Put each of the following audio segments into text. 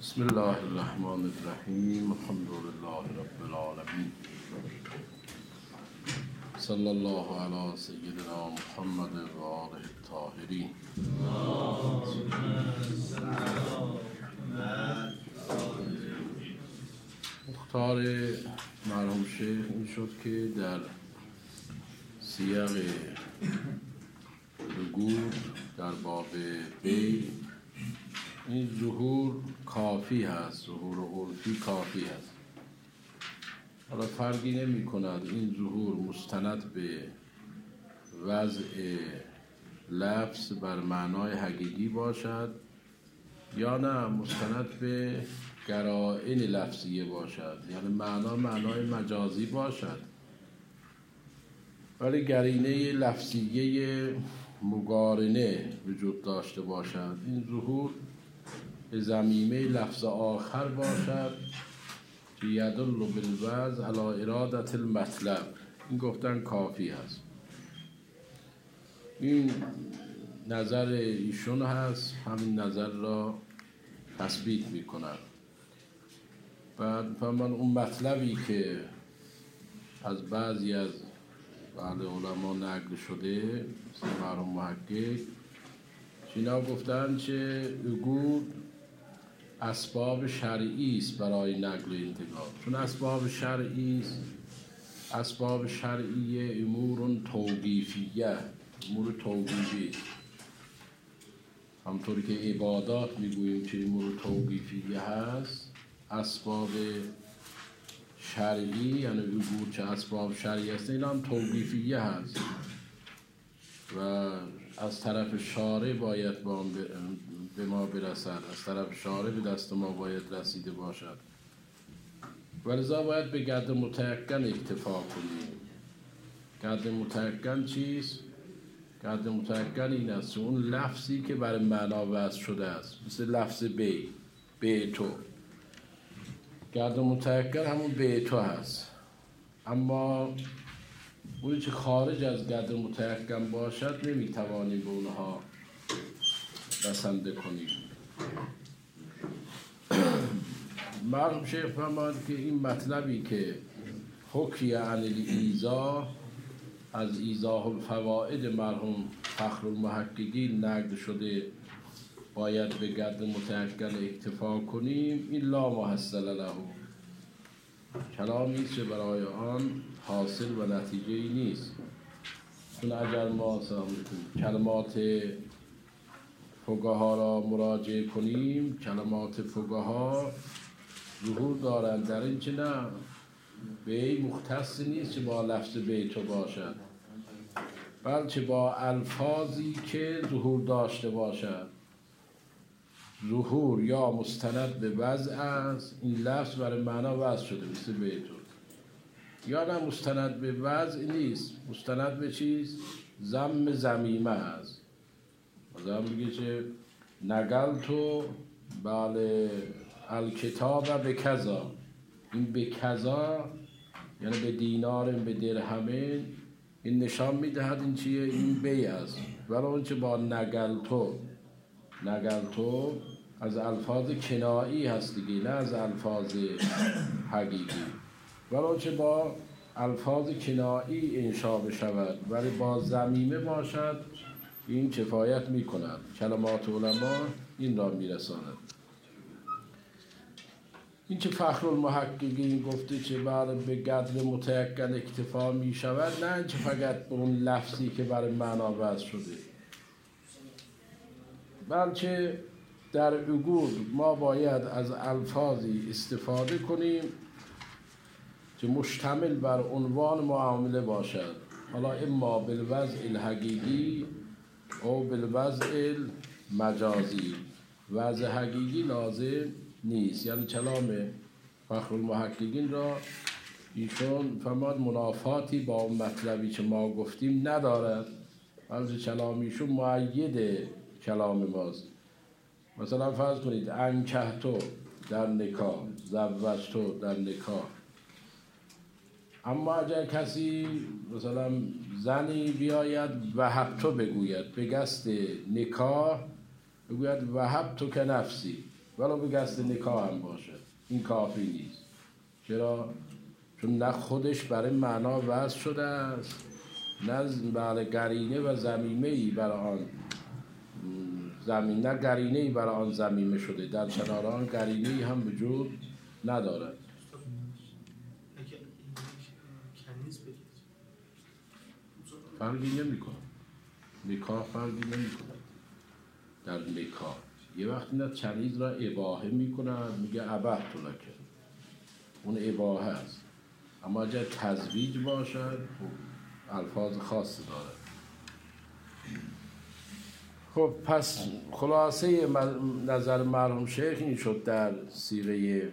بسم الله الرحمن الرحیم. الحمد لله رب العالمین. صلی الله علی سیدنا محمد و آله الطاهرین. مختار مرحوم شیخ این شد که در سیاق ظهور در باب بی این ظهور کافی هست، ظهور عرفی کافی هست. حالا فرقی نمی کند این ظهور مستند به وضع لفظ بر معنای حقیقی باشد یا نه مستند به قرائن لفظیه باشد، یعنی معنای مجازی باشد ولی قرینه لفظیه مقارنه وجود داشته باشد. این ظهور به ضمیمه لفظ آخر باشد که یدل بالوضع علی ارادت المطلب. این گفتن کافی هست. این نظر ایشون هست، همین نظر را تثبیت میکنن. بعد فرمان اون مطلبی که از بعضی از علما نقل شده مثل مرحوم محقق اینا گفتن که عقول اسباب شرعی است برای نقل و انتقال. چون اسباب شرعی است، اسباب شرعیه امور توقیفیه، امور توقیفی، همطوری که عبادات میگوییم که امور توقیفیه هست. اسباب شرعی یعنی عقول چه اسباب شرعی هست اینا هم توقیفیه هست و از طرف شارع باید به ما برسد، از طرف شارع به دست ما باید رسیده باشد و لذا باید به قدر متیقن اکتفا کنیم. قدر متیقن چیست؟ قدر متیقن این است اون لفظی که برای معنا وضع شده است، مثل لفظ بی تو. قدر متیقن همون بی تو هست، اما اونی که خارج از قدر متیقن باشد نمیتوانیم به اونها بسنده کنیم. مرحوم شیخ فرمود که این مطلبی که حکی عن الایضاح از ایضاح الفوائد مرحوم فخرالمحققین نقل شده باید به قدر متیقن اکتفا کنیم، این لا محصل له، کلامی است برای آن حاصل و نتیجه ای نیست. چون اگر ما کلمات فقها را مراجعه کنیم، کلمات فقها ظهور دارند در این که نه بی مختص نیست که با لفظ بیتو باشد، بلکه با الفاظی که ظهور داشته باشد. ظهور یا مستند به وضع است، این لفظ برای معنا وضع شده مثل بیتو، یا نه مستند به وضع نیست، مستند به چیست؟ ضمیمه است. مثلا میگه که نقلتو بله الکتاب به کذا، این به کذا یعنی به دینار به درهمین، این نشان میدهد این چیه؟ این بی است. ولی اون که با نقلتو از الفاظ کنایی هست دیگه، نه از الفاظ حقیقی. ولی اون که با الفاظ کنایی انشا بشود ولی با ضمیمه باشد این کفایت میکند. کلمات علما این را میرساند. این که فخرالمحققین گفته که بله به قدر متیقن اکتفا میشود، نه اینکه فقط به اون لفظی که برای معنا وضع شده، بلکه در عقول ما باید از الفاظی استفاده کنیم که مشتمل بر عنوان معامله باشد، حالا اما بالوضع الحقیقی او بالوضع المجازی. وضع حقیقی لازم نیست. یعنی کلام فخرالمحققین را ایشون فرماد منافاتی با اون مطلبی که ما گفتیم ندارد، بلکه کلام ایشون مؤید کلام ماست. مثلا فرض کنید انکحتو در نکاح، زوجتو در نکاح. اما اگر کسی مثلا زنی بیاید وهبتو بگوید، به قصد نکاح بگوید وهبتو که نفسی، ولو به قصد نکاح هم باشه این کافی نیست. چرا؟ چون نه خودش برای معنا وضع شده است، نه برای قرینه و ضمیمه‌ای برای آن نه قرینه‌ای برای آن ضمیمه شده، در کنار آن قرینه‌ای هم وجود ندارد. فرقی نمی‌کنه، نکاح فرقی نمی‌کنه. در نکاح یه وقتی نه کنیز را اباحه می‌کند، میگه ابحت لک، اون اباحه است. اما اگر تزویج باشد الفاظ خاصی دارد. خب پس خلاصه نظر مرحوم شیخ این شد در صیغه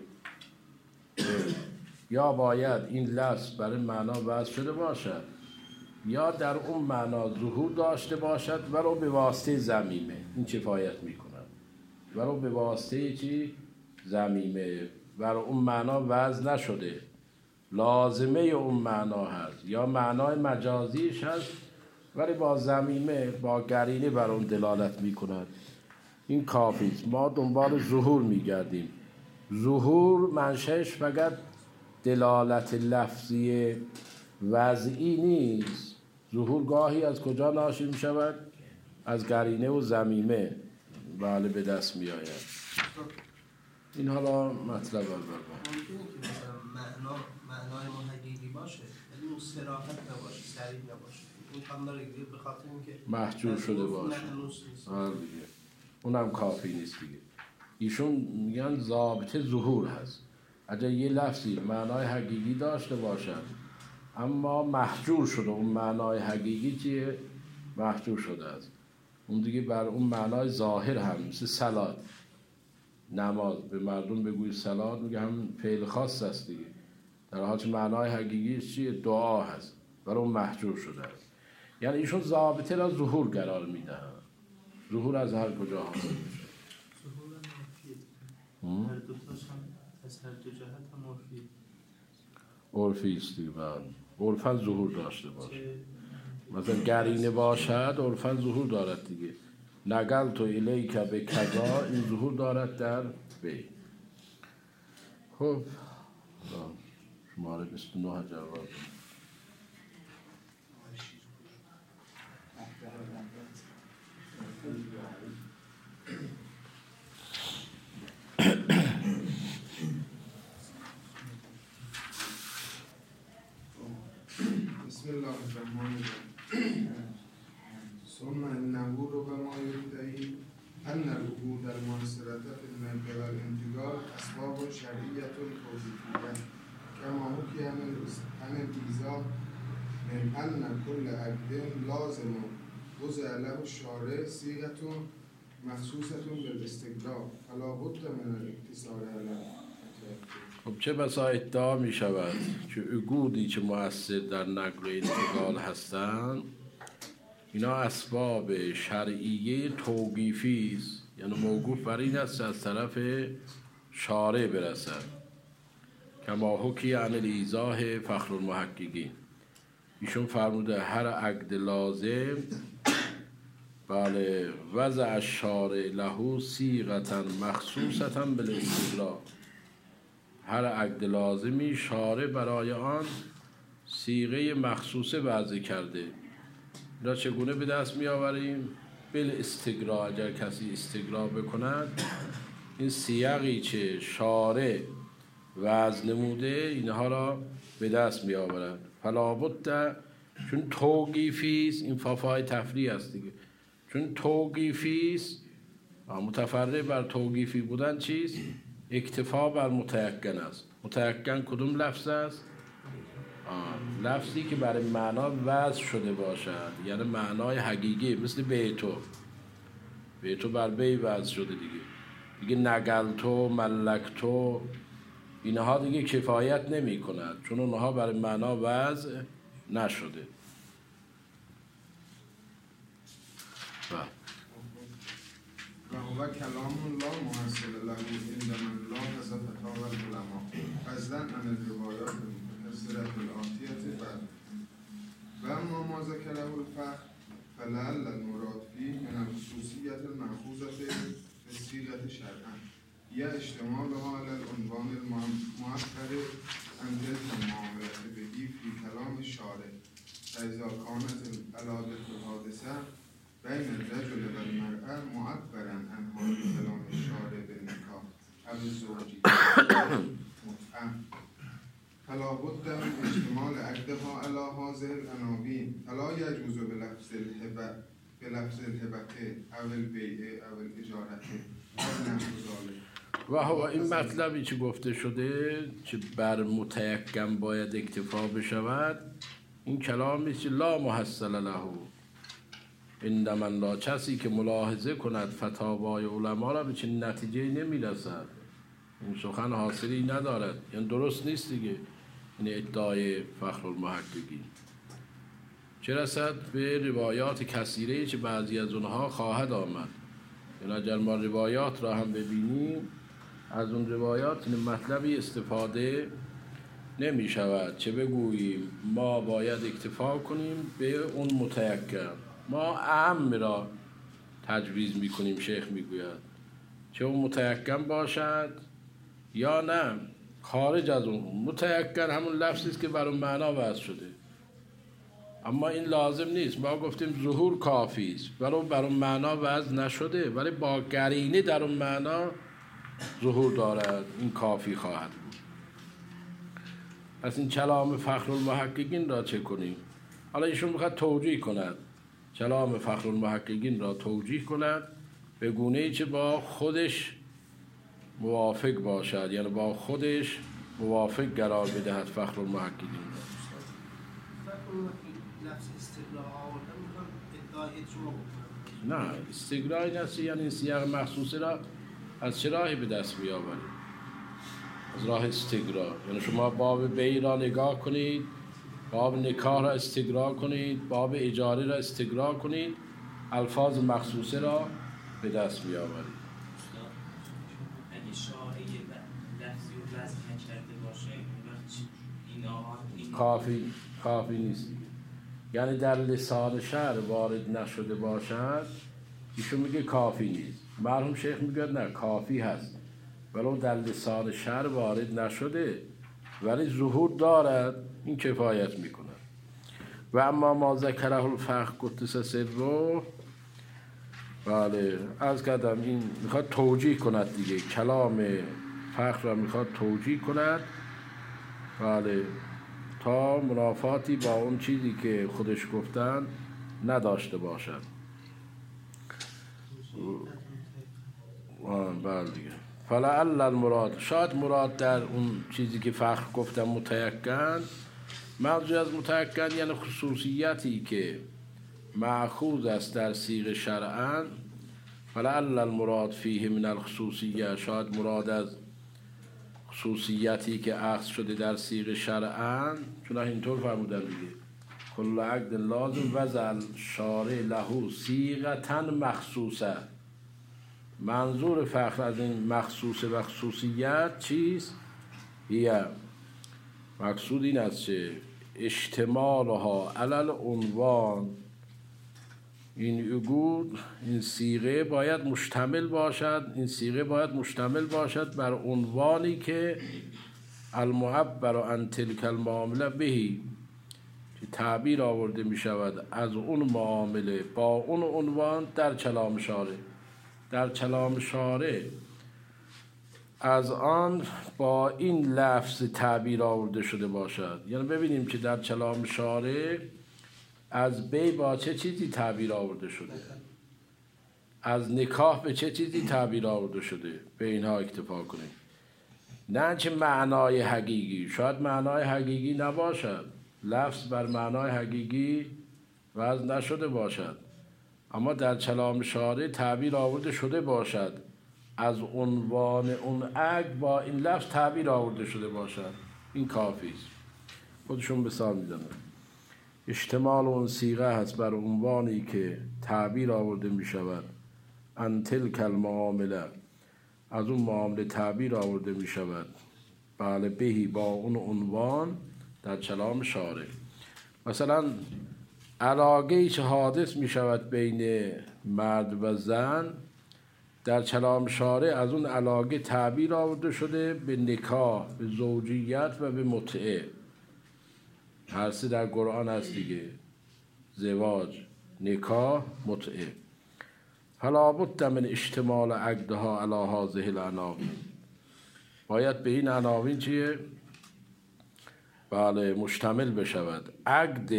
یا باید این لفظ برای معنا وضع شده باشد یا در اون معنا ظهور داشته باشد ولو به واسطه ضمیمه. این کفایت میکند. ولو به واسطه چی؟ ضمیمه، ولو اون معنا وضع نشده، لازمه اون معنا هست یا معنای مجازیش هست ولی با ضمیمه با قرینه بر اون دلالت میکند، این کافی است. ما دنبال ظهور میگردیم. ظهور منشأش فقط دلالت لفظی وضعی نیست. ظهور گاهی از کجا ناشی می شود؟ از قرینه و ضمیمه بله به دست می آید. این حالا مطلب اول ممکنه که مثلا معنای ما حقیقی باشه ولی اون صراحت نباشه، صریح نباشه، این هم داره به خاطر اینکه محجور شده باشه. دیگه اونم کافی نیست دیگه. ایشون میگن ضابطه ظهور هست. اگر یه لفظی معنای حقیقی داشته باشد اما محجور شده، اون معنای حقیقی چیه؟ محجور شده است، اون دیگه بر اون معنای ظاهر هم مثل صلات، نماز به مردم بگوی صلات، میگه هم فعل خاص است دیگه، در حالی که معنای حقیقیش چیه؟ دعا هست، برای اون محجور شده است. یعنی ایشون ضابطه را ظهور قرار میدهند. ظهور از هر کجا حاصل میشه؟ ظهور هم هر دوتاش هم از هر دو جهت هم عرفی است دیگه. عرفاً ظهور داشته باشه، مثلا قرینه باشد عرفاً ظهور دارد دیگه. نقلت الیک به کذا، این ظهور دارد در بی. خب شماره 29 جواب. بسم الله الرحمن الرحیم. ثم انه ربما يدعي ان العقود المنصرة من قبل الانتقال اسباب شرعية توقيفية كما حكي عن الإيذاء من ان كل عقد لازم وضع له الشارع صيغة مخصوصة بالاستقرار فلا بد من الاقتصار على. خب چه بسا ادعا می شود که عقودی که مؤثر در نقل و انتقال هستند اینا اسباب شرعیه توقیفی است، یعنی موقوف بر این است از طرف شارع برسد. کما حکی عن الایضاح فخر المحققین، ایشون فرموده هر عقد لازم بله وضع الشارع له صیغة مخصوصة بالاستقرار، هر عقد لازمی شارع برای آن صیغه مخصوصه وضع کرده. را چگونه به دست می آوریم؟ بالاستقرار، اگر کسی استقرار بکند این صیغی که شارع وضع نموده اینها را به دست می آورد. فلا بد، چون توقیفی است، این فافای تفریع است دیگه، چون توقیفی است متفرع بر توقیفی بودن چیست؟ اکتفا بر متیقن است. متیقن کدوم لفظ است؟ لفظی که برای معنا وضع شده باشد، یعنی معنای حقیقی، مثل بیتو بر بی وضع شده دیگه نقلتو، ملکتو، اینها دیگه کفایت نمی کند چون اونها برای معنا وضع نشده. و هو کلام الله محصل له عند من لاحظ فتاوی العلماء فضلا عن الروایات المتكثرة الآتیة بعد. و اما ما ذکره الفخر فلعل المراد فيه من الخصوصیة المأخوذة بالصیغة شرعا یا اشتمالها علی العنوان المؤخر عن تلك المعاملة به في كلام الشارع فإذا كانت العلاقة الحادثة بين الرجل والمرأة معبرا عن حال كلام الشارع بالنكاح أو الزوجية متعة فلا بد من اشتمال عقدها على هذه العناوين فلا يجوز بلفظ الهبة أو البيع أو الإجارة أو نحو ذلك. و هو این مطلبی که گفته شده که بر متیقن باید اکتفا بشود، این کلامی که لا محصل له عندما لا، کسی که ملاحظه کند فتاوای علما را به چنین نتیجه نمیرسد، این سخن حاصلی ندارد، یعنی درست نیست دیگه این ادعای فخرالمحققین. چه رسد به روایات کثیره که بعضی از اونها خواهد آمد، یعنی اگر ما روایات را هم ببینیم از اون روایات این مطلبی استفاده نمی شود چه بگوییم ما باید اکتفا کنیم به اون متیقن، ما اعم را تجویز می کنیم. شیخ می گوید چه اون متیقن باشد یا نه خارج از اون. متیقن همون لفظی است که بر اون معنا وضع شده، اما این لازم نیست. ما گفتیم ظهور کافی است، بر اون معنا وضع نشده ولی با قرینه در اون معنا ظهور دارد، این کافی خواهد بود. پس این کلام فخرالمحققین را چه کنیم؟ حالا ایشون میخواد توجیه کند، کلام فخرالمحققین را توجیه کند به گونه‌ای که با خودش موافق باشد، یعنی با خودش موافق قرار بدهد فخرالمحققین را. لفظ استقرار آوردن میخوام ادعای اجماع بکنم. نه استقراری نیست، یعنی این سیاق مخصوصه را از چه راهی به دست بیاورید؟ از راه استقرار. یعنی شما باب بیع را نگاه کنید، باب نکاح را استقرار کنید، باب اجاره را استقرار کنید، الفاظ مخصوصه را به دست بیاورید. اگه شارعی لفظی و وضع نکرده باشه این کافی نیست. یعنی در لسان شعر وارد نشده باشد، ایشون میگه کافی نیست. مرحوم شیخ میگه نه کافی هست، ولو در لسان شعر وارد نشده ولی ظهور دارد، این کفایت میکنه. و اما ما ذکره الفخر قدس سره، بله از کردم این میخواد توجیه کند دیگه، کلام فخر را میخواد توجیه کند، بله تا منافاتی با اون چیزی که خودش گفتن نداشته باشد. بله دیگه. فلعل المراد، شاید مراد در اون چیزی که فخر گفتم متیقن، منظور از متیقن یعنی خصوصیتی که مأخوذ است در صیغه شرعاً. فلعل المراد فیه من الخصوصیه، شاید مراد از خصوصیتی که اخذ شده در صیغه شرعاً، چون اینطور فرمودن دیگه کل عقد لازم وضع شارع له صیغة مخصوصه. منظور فخر از این مخصوص و خصوصیت چیست؟ مقصود این است که اشتمالها علی العنوان، این عقود، این صیغه باید مشتمل باشد، این صیغه باید مشتمل باشد بر عنوانی که المعبر عن تلک المعامله بهی، که تعبیر آورده می شود از اون معامله با اون عنوان در کلام شارع. در کلام شارع از آن با این لفظ تعبیر آورده شده باشد. یعنی ببینیم که در کلام شارع از بیع با چه چیزی تعبیر آورده شده، از نکاح به چه چیزی تعبیر آورده شده، به اینها اکتفا کنیم. نه چه معنای حقیقی، شاید معنای حقیقی نباشد، لفظ بر معنای حقیقی وضع نشده باشد، اما در کلام شارع تعبیر آورده شده باشد، از عنوان اون عقد با این لفظ تعبیر آورده شده باشد، این کافی است. خودشون مثال میزنن. اشتمال اون صیغه هست بر عنوانی که تعبیر آورده می شود ان تلک المعامله، از اون معامله تعبیر آورده می شود، بله بهی با اون عنوان در کلام شارع. مثلا علاقه‌ای که حادث می شود بین مرد و زن در کلام شارع از اون علاقه تعبیر آورده شده به نکاح، به زوجیت و به متعه. هر سه در قرآن هست دیگه، زواج، نکاح، متعه. فلا بد من اشتمال عقدها علی هذه العناوین، باید به این عناوین چیه؟ بله مشتمل بشود. عقد،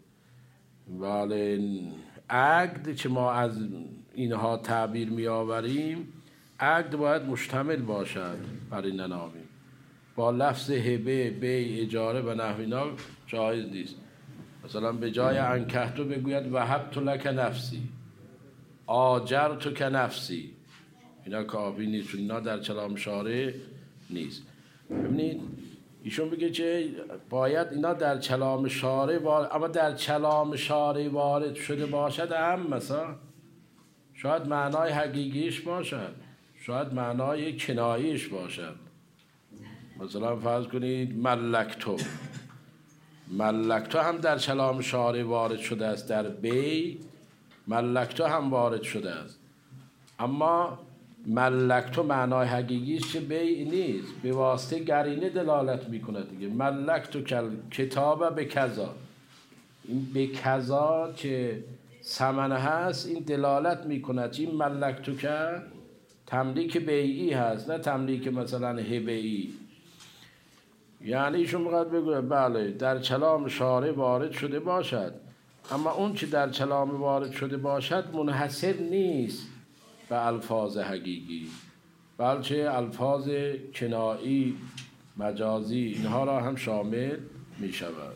بله عقد که ما از اینها تعبیر می آوریم، عقد باید مشتمل باشد بر این عناوین. با لفظ هبه، بیع، اجاره و نحو اینا جایز نیست. مثلا به جای انکحتو بگوید وهبت لک نفسی، آجرت که نفسی، اینا کافی نیست، چون اینا در کلام شارع نیست. ببینید ایشون بگه که باید اینا در کلام شارع اما در کلام شارع وارد شده باشد، هم مثلا شاید معنای حقیقیش باشد، شاید معنای کناییش باشد. مثلا فرض کنید ملکتو هم در کلام شارع وارد شده است، در بیع ملکتو هم وارد شده است، اما ملکتو معنای حقیقیش که بیع نیست، به واسطه قرینه دلالت میکنه دیگه. ملکتو کتاب به کذا، این به کذا که ثمن هست این دلالت میکنه. این ملکتو که تملیک بیعی هست، نه تملیک مثلا هبه‌ای. یعنی ایشون میخواد بگه بله در کلام شارع وارد شده باشد، اما اون که در کلام وارد شده باشد منحصر نیست به الفاظ حقیقی، بلکه الفاظ کنایی، مجازی، اینها را هم شامل می شود.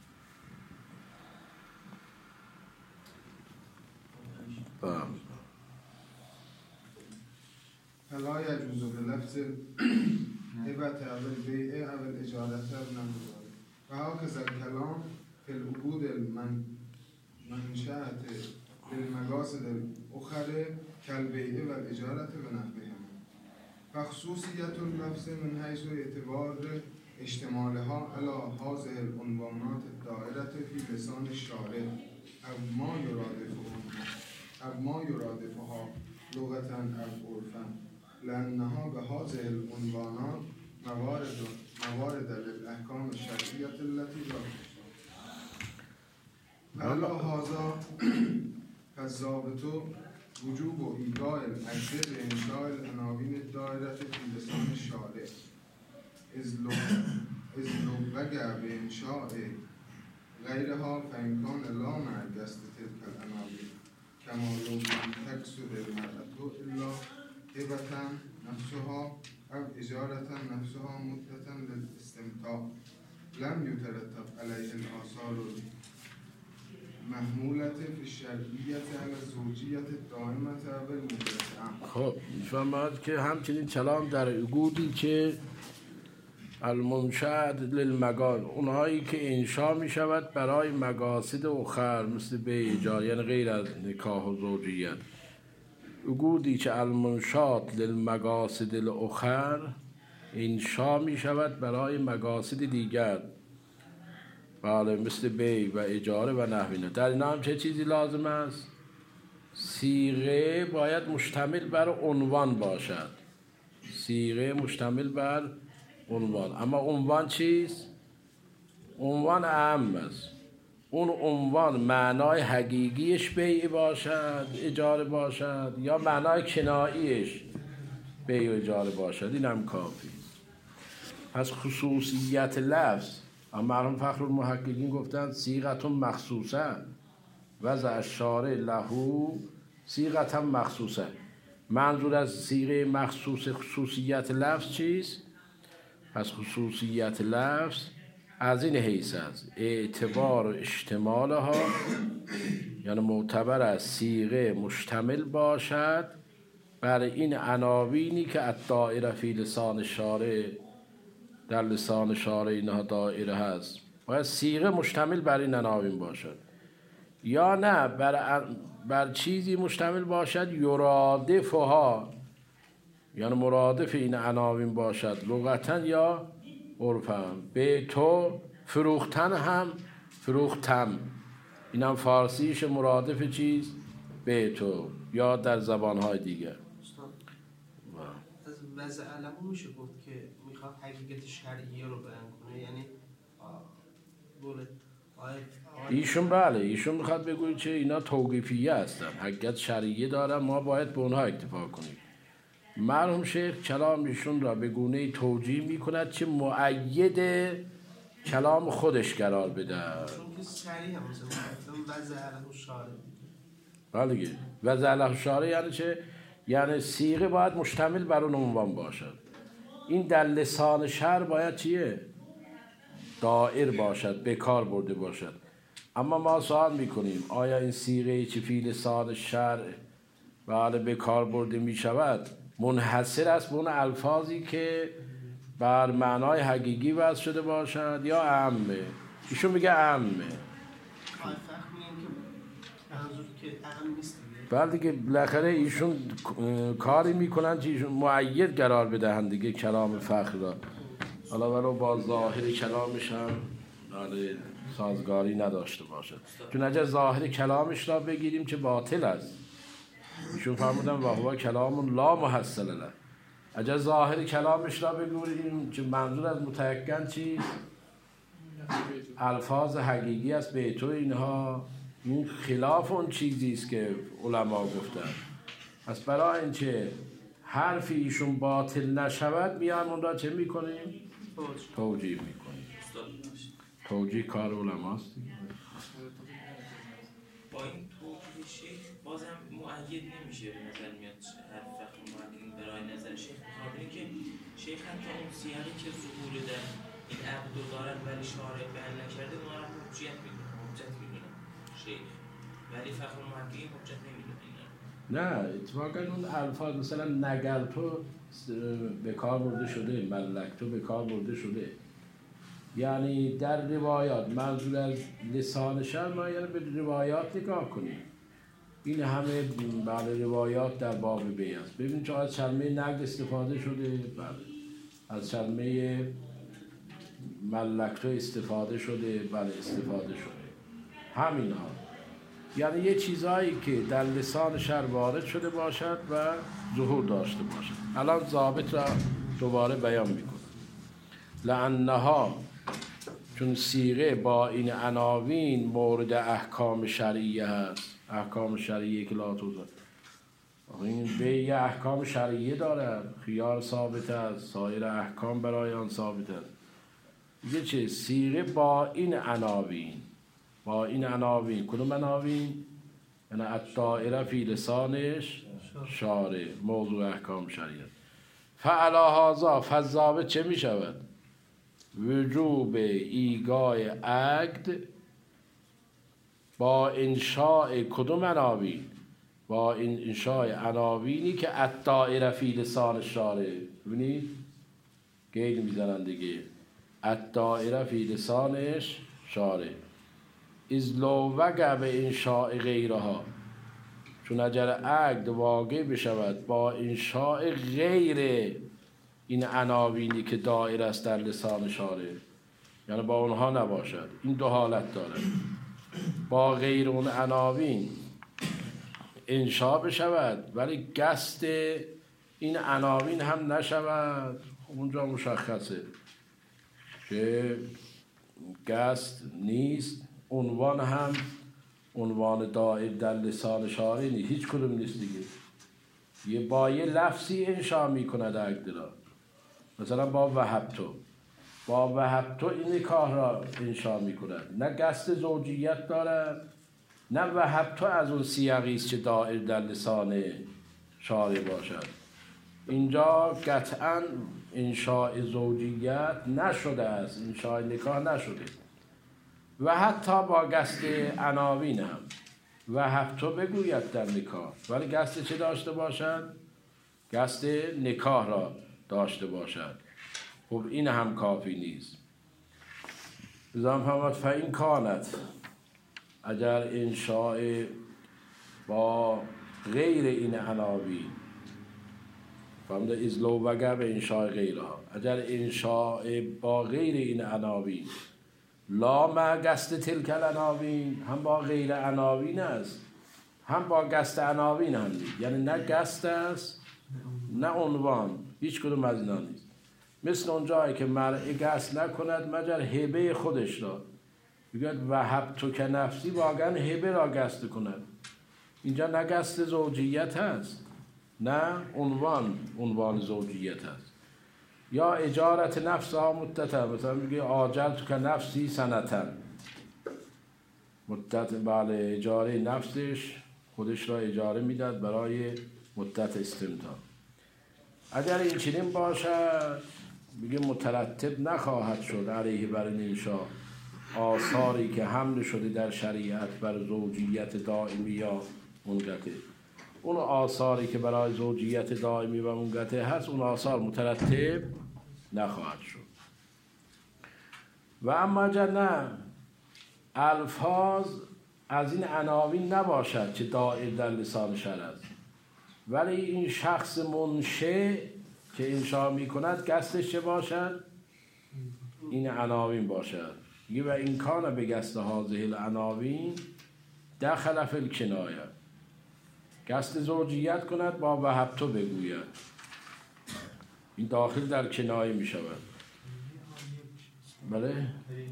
فلا يجوز بلفظ هبة أو البيع أو الإجارة أو نحو ذلك. وهكذا الكلام في العقود المنشأة للمقاصد الأخرى كالبيع والإجارة ونحوهما. فخصوصية اللفظ من حيث اعتبار اشتمالها على هذه العنوانات الدائرة في لسان الشارع أو ما يرادفها لغة أو عرفا، لأنها بهذه العنوانات موارد للأحكام الشرعية التي لا على هذا فالضابط وجوب إيقاع الأجر بإنشاء العناوين الدائرة في لسان الشارع، إذ لو وقع بإنشاء غيرها فإن كان لا مع قصد تلك العناوين، كما لو لم تقصد المرأة إلا هبة نفسها أو إجارة نفسها مدة للاستمتاع لم يترتب عليه الآثار المحمولة في الشرعية على الزوجية الدائمة بالمتسعة. خب می‌فهمد که همچنین کلام در عقودی که المنشأ للمقاصد، اونهایی که انشا می شود برای مقاصد اخر مثل بیع، اجاره، یعنی غیر از نکاح و زوجیت، عقودی که المنشات للمقاصد الاخر انشا می شود برای مقاصد دیگر، بله مثل بیع و اجاره و نحوینه. در اینا هم چه چیزی لازم است؟ صیغه باید مشتمل بر عنوان باشد، صیغه مشتمل بر عنوان. اما عنوان چیست؟ عنوان اهم است. اون عنوان معنای حقیقیش بیع باشد، اجاره باشد، یا معنای کناییش بیع و اجاره باشد، این هم کافی. پس خصوصیت لفظ، اما مرحوم فخرالمحققین گفتند صیغة مخصوصه وضع الشارع له صیغة مخصوصه. منظور از صیغه مخصوص خصوصیت لفظ چیست؟ پس خصوصیت لفظ از این حیث است اعتبار و اشتمالها، یعنی معتبر است صیغه مشتمل باشد بر این عناوینی که الدائره فی لسان شارع، در لسان شارع اینها دائره هست، باید صیغه مشتمل بر این عناوین باشد، یا نه بر چیزی مشتمل باشد یرادفها، یعنی مرادف این عناوین باشد لغتا یا عرفا. به تو فروختن هم فروختم، این هم فارسیش مرادف چیز به تو، یا در زبانهای دیگر. وضع علمو میشه گفت که میخواد حقیقت شرعیه رو بیان کنه، یعنی بوله ایشون بله ایشون میخواد بگوید که اینا توقیفیه هستن، حقیقت شرعیه دارن، ما باید به اونها اکتفا کنیم. مرحوم شیخ کلام ایشون را به گونه‌ای توجیه میکند که مؤید کلام خودش قرار بده. چون که سریع هم مثلا وضع علمو شارع بله وضع علیه شارع یعنی چه؟ یعنی صیغه باید مشتمل بر اون عنوان باشد. این در لسان شرع باید چیه؟ دائر باشد، به کار برده باشد. اما ما سوال میکنیم آیا این صیغه چه فی لسان شرع بله به کار برده میشود منحصر است به اون الفاظی که بر معنای حقیقی وضع شده باشد یا عامه؟ ایشون میگه عامه. فهمیم که منظور که اهم نیست دیگه. بله دیگه بالاخره ایشون کاری میکنن که ایشون مؤید قرار بدهند دیگه کلام فخر را. حالا ولو با ظاهر کلامش هم سازگاری نداشته باشد، چون اگر ظاهر کلامش را بگیریم که باطل است. ایشون فرمودن و هو کلام لا محصل له. اگر ظاهر کلامش را بگیریم که منظور از متیقن چیست؟ الفاظ حقیقی است به تو اینها، این خلاف اون چیزی است که علما گفتن. پس برای اینکه حرفی ایشون باطل نشود میان اون را چه میکنیم؟ توجیه میکنیم. توجیه کار علماست دیگه. با این توجیه شیخ بازم مؤید نمیشه به نظر میاد حرف فخر محققین برای نظر شیخ، بخاطر که شیخ حتی اون سیاقی که ظهور در این عقد دارد ولی شارع بیان نکرده اونها را حجت میدونه شیخ، ولی فخر محققین حجت نمیدونه اینا. نه اتفاقا اون الفاظ مثلا نگل تو به کار برده شده، ملک تو به کار برده شده، یعنی در روایات منظور از لسان شرع ما یعنی به روایات نگاه کنیم. این همه بله روایات در باب بی است. ببین چون از کلمه نقد استفاده شده، بله از کلمه ملک تو استفاده شده، بله استفاده شده. همین ها یعنی یه چیزایی که در لسان شرع وارد شده باشد و ظهور داشته باشد. الان ضابط را دوباره بیان میکنم. لأنها چون صیغه با این عناوین مورد احکام شرعیه هست. احکام شرعیه که لا توزد این به احکام شرعیه دارد، خیار ثابت است، سایر احکام برای آن ثابت است. یه چه صیغه با این عناوین، با این عناوین کدوم عناوین؟ یعنی الدائره فی لسانش شارع موضوع احکام شرعیه. فعلا هذا فالضابط چه می شود؟ وجوب ایگاه عقد با انشاء کدوم عناوین؟ با انشاء عناوینی که الدائره فی لسان شارع. ببینید گیل میزنن دیگه، الدائره فی لسانش شارع. از لو وقع به انشاء غیرها، چون اگر عقد واقع بشود با انشاء غیر این عناوینی که دائره است در لسان شارع، یعنی با اونها نباشد، این دو حالت داره. با غیر اون عناوین انشاء بشود ولی قصد این عناوین هم نشود، اونجا مشخصه که قصد نیست. عنوان هم عنوان دائر در لسان شارع نیست، هیچ کدوم نیست دیگه. با یه لفظی انشاء میکند عقد را، مثلا با وهبتو، با وهبتو این نکاح را انشاء میکند، نه قصد زوجیت دارد نه وهبتو از اون سیاقی است که دائر در لسان شارع باشد. اینجا قطعا انشاء زوجیت نشده است، انشاء نکاح نشده. و حتی با قصد عناوین هم وهبتو بگوید در نکاح، ولی قصد چه داشته باشد؟ قصد نکاح را داشته باشد. خب این هم کافی نیست. بزن فهمت فاین کانت، اگر انشاء با غیر این عناوین فهمده از لو وقع به انشاء غیرها، اگر انشاء با غیر این عناوین لا ما قصد تلک العناوین، هم با غیر عناوین است هم با قصد عناوین هم نیست، یعنی نه قصد است نه عنوان، هیچ کدوم از اینا نیست. مثل اونجایی که مرء قصد نکند مگر هبه خودش را، میگه وهبتک نفسی، واقعا هبه را قصد کند. اینجا نه قصد زوجیت هست نه عنوان زوجیت هست. یا اجارت نفس ها مدتا، مثلا میگه آجرتک نفسی سنتن، مدت بله اجاره نفسش خودش را اجاره میداد برای مدت استمتاع. اگر این چنین باشد میگه مترتب نخواهد شد علیه بر انشا آثاری که حمل شده در شریعت بر زوجیت دائمی یا منقطع. اون آثاری که برای زوجیت دائمی و منقطع هست اون آثار مترتب نخواهد شد. و اما اگر نه الفاظ از این عناوین نباشد که دائر در لسان شرع است، ولی این شخص منشأ که انشا می کند قصدش چه باشد؟ این عناوین باشد. و این کان به قصد هذه العناوین دخل فی الکنایه، قصد زوجیت کند با وهبت بگوید، این داخل در کنایه می شود. بله؟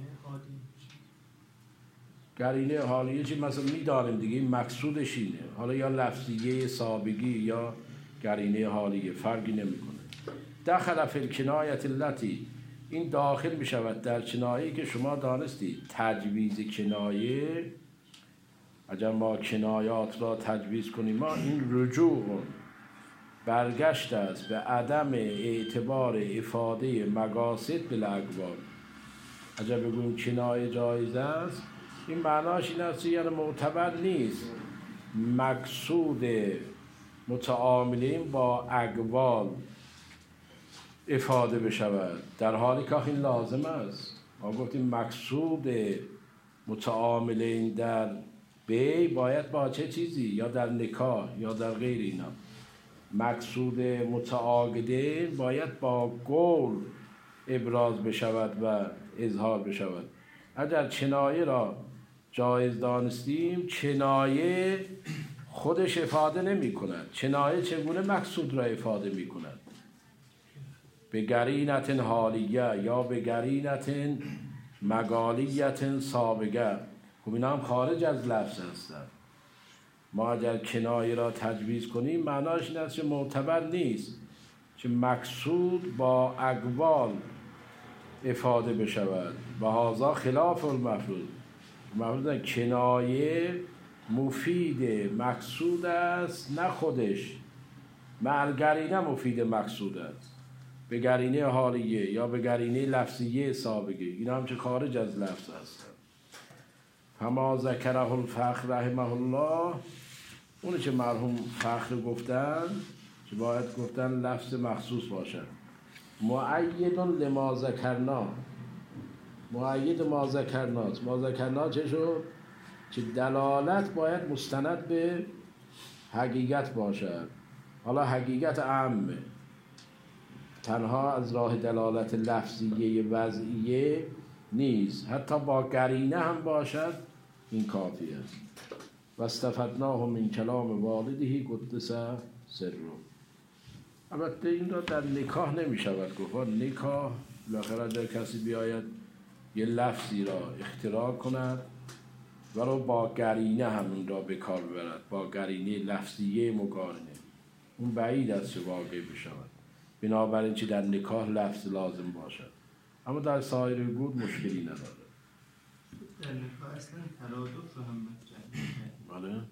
قرینه حالیه چی مثلا میدانیم دیگه، این مقصودش اینه، حالا یا لفظیه سابقی یا قرینه حالیه فرقی نمیکنه. دخل فی الکنایه التی، این داخل می شود در کنایه که شما دانستید تجویز کنایه، اگر ما کنایات را تجویز کنیم ما این رجوع برگشت است به عدم اعتبار افاده مقاصد بالاقوال. اگر بگویم کنایه جایز است این معناش این است یعنی معتبر نیست مقصود متعاملین با اقوال افاده بشود، در حالی که این لازم است. ما گفتیم مقصود متعاملین در بی باید با چه چیزی، یا در نکاح یا در غیر اینا، مقصود متعاقدین باید با قول ابراز بشود و اظهار بشود. اگر کنایه را جایز دانستیم، کنایه خودش افاده نمی کند. کنایه چگونه مقصود را افاده می کند؟ به قرینت حالیه یا به قرینت مقالیت سابقه. خب اینا هم خارج از لفظ هستند. ما اگر کنایه را تجویز کنیم معناش این است که معتبر نیست که مقصود با اقوال افاده بشود و هذا خلاف المفروض. مفروض کنایه مفید مقصود است نه خودش، مع القرینه مفید مقصود است، به قرینه حالیه یا به قرینه لفظیه سابقه، اینا هم که خارج از لفظ هستند. فما ذکره الفخر رحمه الله، اونی که مرحوم فخر گفتن که باید گفتن لفظ مخصوص باشد. مؤید لما ذکرنا، مؤید ما ذکرناست. ما ذکرنا چه شد؟ که دلالت باید مستند به حقیقت باشد. حالا حقیقت عامه، تنها از راه دلالت لفظیه وضعیه نیست، حتی با قرینه هم باشد این کافی است. و استفدناه من کلام والده قدس سره. البته این را در نکاح نمی شود گفت. نکاح بالاخره در کسی بیاید یه لفظی را اختراع کند و رو با قرینه همون را به کار ببرد، با قرینه لفظیه مقارنه، اون بعید است که واقع بشود. بنابراین چی در نکاح لفظ لازم باشد، اما در سایر گود مشکلی نداره. در نکاح اصلا ترادف رو هم مطرح بله.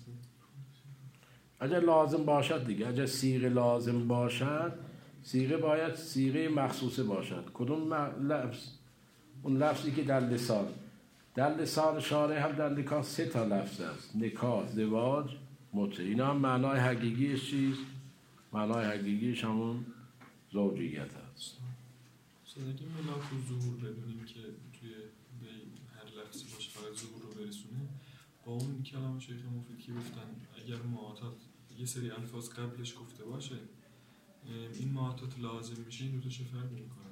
اگر لازم باشد دیگه، اگر صیغه لازم باشد، صیغه باید صیغه مخصوصه باشد. کدوم لفظ؟ اون لفظی که در لسان شارع هم در نکاح 3 تا لفظ است: نکاح، زواج، متعه. اینا هم معنای حقیقیش چیست؟ معنای حقیقیش همون زوجیت است. اگه ملاک و ظهور بدونیم که توی هر لفظی باشه فقط ظهور رو برسونه، با اون کلام شیخ مفید که گفتن اگر معاطات یه سری الفاظ قبلش گفته باشه این معاطات لازم میشه، این دوتا چه فرق میکنن؟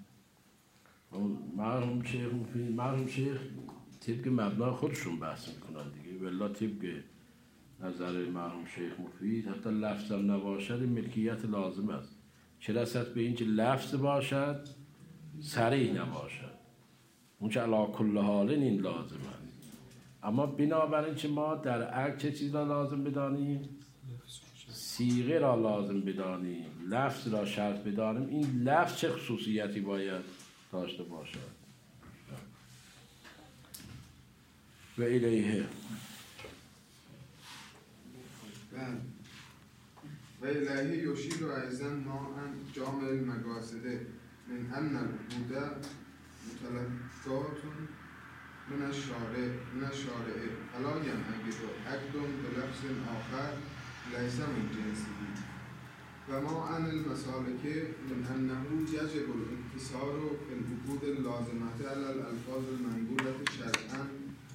مرحوم شیخ طبق مبنای خودشون بحث میکنن دیگه، والله طبق نظر مرحوم شیخ مفید حتی لفظ هم نباشد ملکیت لازم است. چه رسد به اینکه لفظ باشد صریح نباشد. اون که علی کل حال این لازمه. اما بنابراین که ما در عقد چه چیز را لازم بدانیم؟ صیغه را لازم بدانیم، لفظ را شرط بدانیم. این لفظ چه خصوصیتی باید داشته باشد؟ و الیه و الیه یشیر ایضا نوعا جامع المقاصد من ان العقود متلقات من الشارع فلا ينعقد عقد بلفظ آخر ليس من جنسه وما عن المسالك من أنه يجب الاقتصار في العقود اللازمة على الألفاظ المنقولة شرعا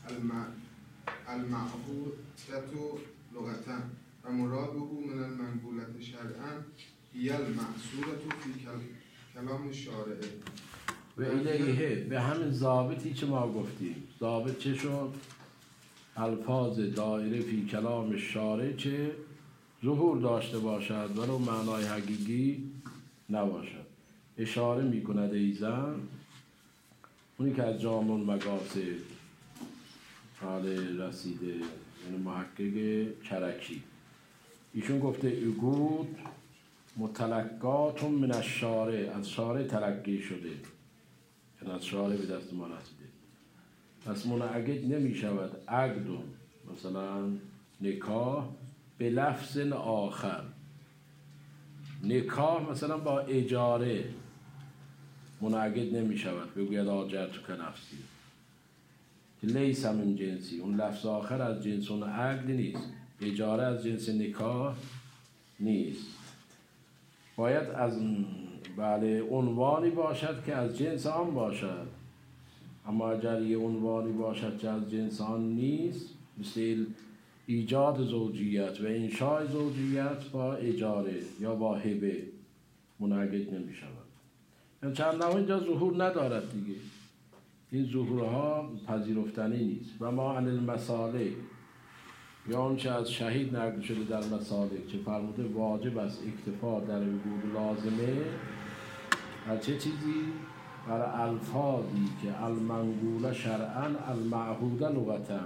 المعهودة لغة ومراده من المنقولة شرعا هي المأثورة في کلام الشارع. و الیه به همین ضابطی که ما گفتیم. ضابط چه شد؟ الفاظ دایره فی کلام شارع چه ظهور داشته باشد ولو معنای حقیقی نباشد. اشاره می کند ایزن اونی که از جامع المقاصد حال رسیده، یعنی محقق کرکی، ایشون گفته عقود متلقات من الشارع، از شارع تلقی شده، یعنی از شارع به دست ما رسیده. پس منعقد نمی شود عقد مثلا نکاح به لفظ آخر. نکاح مثلا با اجاره منعقد نمی شود، بگوید آجرتو که نفسی لیس من جنسی، اون لفظ آخر از جنس اون عقد نیست. اجاره از جنس نکاح نیست. باید از عنوانی باشد که از جنس آن باشد. اما اگر یه عنوانی باشد که از جنس آن نیست، مثل ایجاد زوجیت و انشاء زوجیت با اجاره یا با هبه، منعقد نمی شود. یعنی چند نوع اینجا ظهور ندارد دیگه. این ظهورها پذیرفتنی نیست. و ما عن المسالک، یا آنچه از شهید نقل شده در مسالک که فرموده واجب است اکتفا در عقود لازمه هر چه چیزی بر الفاظی که المنقوله شرعا المعهوده لغتا.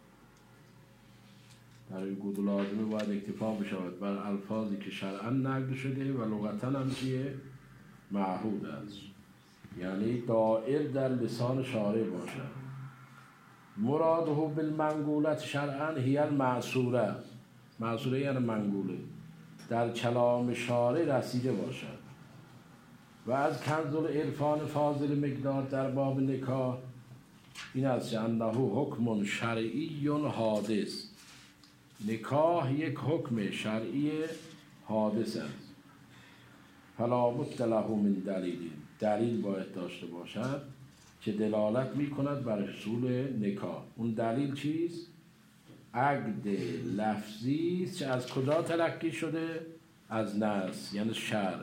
در عقود لازمه باید اکتفا بشود بر الفاظی که شرعا نقل شده و لغتا هم چیه؟ معهود است، یعنی دائر در لسان شارع باشد. مراده بالمنقولت شرعا هی المعصوره، معصوره یعنی منقوله، در کلام شارع رسیده باشد. و از کنز العرفان فاضل مقدار در باب نکاح این است که انه حکم شرعی حادث. نکاح یک حکم شرعی حادث است. فلا بد له من دلیل، دلیل باید داشته باشد که دلالت می کند بر حصول نکاح. اون دلیل چیست؟ عقد لفظی است که از کجا تلقی شده؟ از نص، یعنی شرع.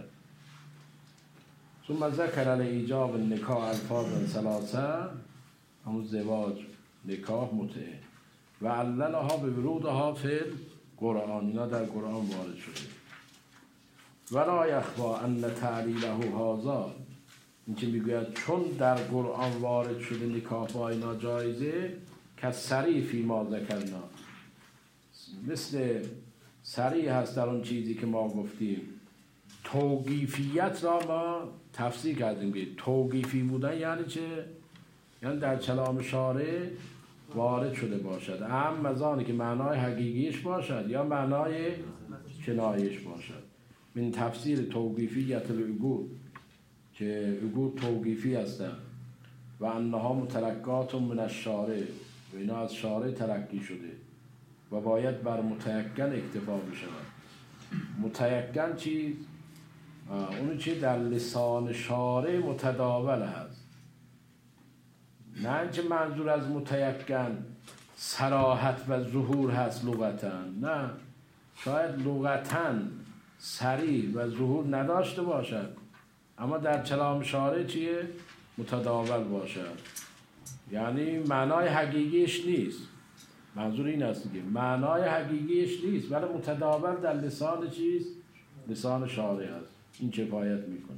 ثم ذکر الایجاب النکاح الفاظ ثلاثه، همون زواج، نکاح، متعه، و عللها به ورودها فی القرآن، اینا در قرآن وارد شده. و لا یخفی ان تعلیله هذا، این که میگوید چون در قرآن وارد شده نکاح با اینا جایزه، که صریح فی ما ذکرنا، مثل صریح هست در اون چیزی که ما گفتیم. توقیفیت را ما تفسیر کردیم که توقیفی بودن یعنی چه؟ یعنی در کلام شارع وارد شده باشد، اما از آنی که معنای حقیقیش باشد یا معنای کنایش باشد. من تفسیر توقیفیت العقود، که عقود توقیفی هستند و انها متلقات من الشارع، و اینا از شارع تلقی شده و باید بر متیقن اکتفا بشود. متیقن چیز؟ اونی که در لسان شارع متداول هست، نه اینکه منظور از متیقن صراحت و ظهور هست لغتا. نه، شاید لغتا صریح و ظهور نداشته باشد، اما در کلام شارع چیه؟ متداول باشد، یعنی معنای حقیقیش نیست. منظور این است که معنای حقیقیش نیست ولی متداول در لسان چیست؟ لسان شارع است. این کفایت میکنه.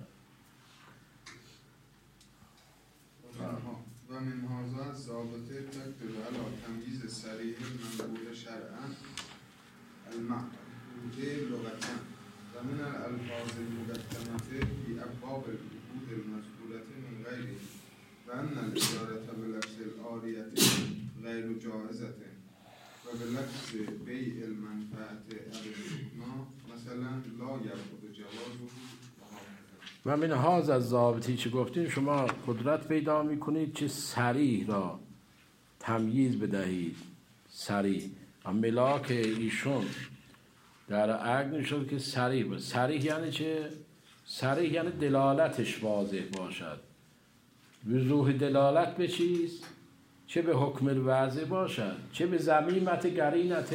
و من هذا ضابطه تقدر على تمييز صريح المنقول شرعا المعقود لغة و من الألفاظ المقدمة في أبواب العقود المذكورة من غيره و أن الإشارة بلفظ العارية غير جائزة و بلفظ بيع المنفعة الركنا مثلا لا يأخذ جوازه. و من هاز از ضابطی که گفتیم شما قدرت پیدا میکنید که صریح را تمییز بدهید. صریح و ملاک ایشون در عقد نشد که صریح بود. صریح یعنی چه؟ صریح یعنی دلالتش واضح باشد. وضوح دلالت به چیست؟ چه به حکم الوضع باشد، چه به ضمیمت قرینت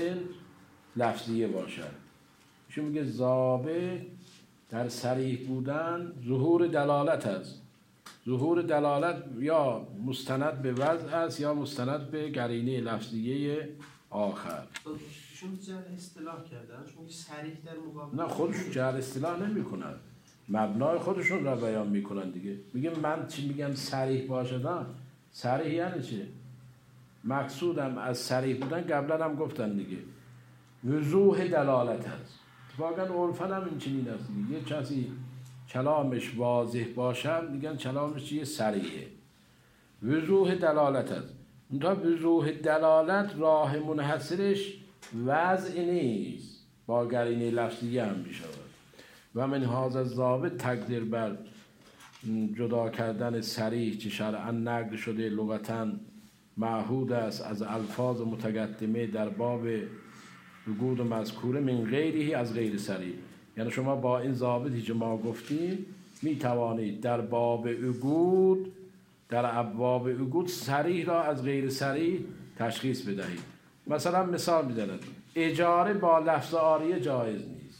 لفظیه باشد. ایشون میگه ضابط در صریح بودن ظهور دلالت است. ظهور دلالت یا مستند به وضع است یا مستند به قرینه لفظیه آخر. ایشون جعل اصطلاح کردن، چون صریح در مقابل نه خودشون جعل اصطلاح نمی کنن، مبنای خودشون را بیان میکنن دیگه. میگه من چی میگم صریح باشدن؟ صریح یعنی چه؟ مقصودم از صریح بودن قبلا هم گفتن دیگه وضوح دلالت هست. اتفاقا عرفاً هم این چنین است دیگه. یه کسی کلامش واضح باشد میگن کلامش چیه؟ صریحه. وضوح دلالت هست. اونتا وضوح دلالت راه منحصرش وضع نیست، با قرینه لفظیه هم میشود. و من هذا ضابط تقدیر بر جدا کردن صریح که شرعاً نقل شده لغتاً معهود است از الفاظ متقدمه در باب عقود و مذکوره من غیری از غیر صریح. یعنی شما با این ضابطی که ما گفتیم می توانید در باب عقود، در ابواب عقود صریح را از غیر صریح تشخیص بدهید. مثلا مثال می‌زنم، اجاره با لفظ عاریه جایز نیست.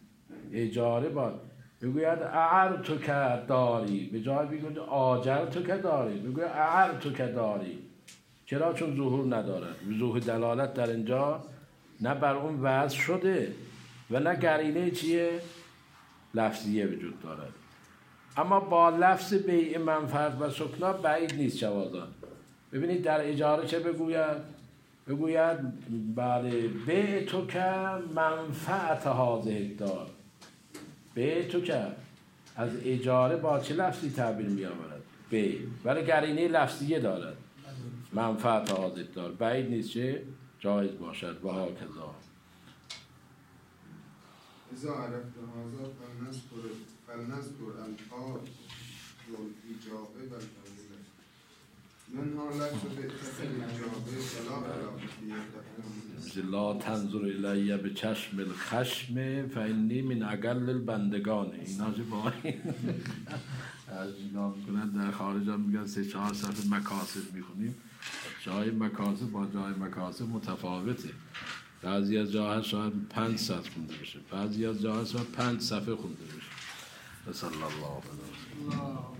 اجاره با بگوید اعرتک داری به جای بگوید آجرتک داری، بگوید اعرتک داری. چرا؟ چون ظهور ندارد. وضوح دلالت در اینجا نه بر اون وضع شده و نه قرینه چیه؟ لفظیه وجود دارد. اما با لفظ بیع منفعت و سکنا بعید نیست جوازان. ببینید در اجاره چه بگوید؟ بگوید بله بیع تو که منفعت هازه دار. بیع تو که از اجاره با چه لفظی تعبیر می آورد؟ بیع، ولی قرینه لفظیه دارد، منفعت هازه دار. بعید نیست چه؟ جایز باشد. و ها کذا اذا عرفت هذا فلنذكر الفاظ والإجابة والفضيلة منها لفظ بإتفاق الإجابة فلا علاقة لا تنظر الی به چشم الخشم فانی من اقل البندگان. اینا چه با این از اینا میکنن در خارج هم میگن 3-4 صفحه مکاسب میخونیم. جای مکاسب با جای مکاسب متفاوته. بعضی از جاها شاید 5 سطر خونده بشه، بعضی از جاها شاید 5 صفحه خونده بشه. صلی الله علیه و سلم.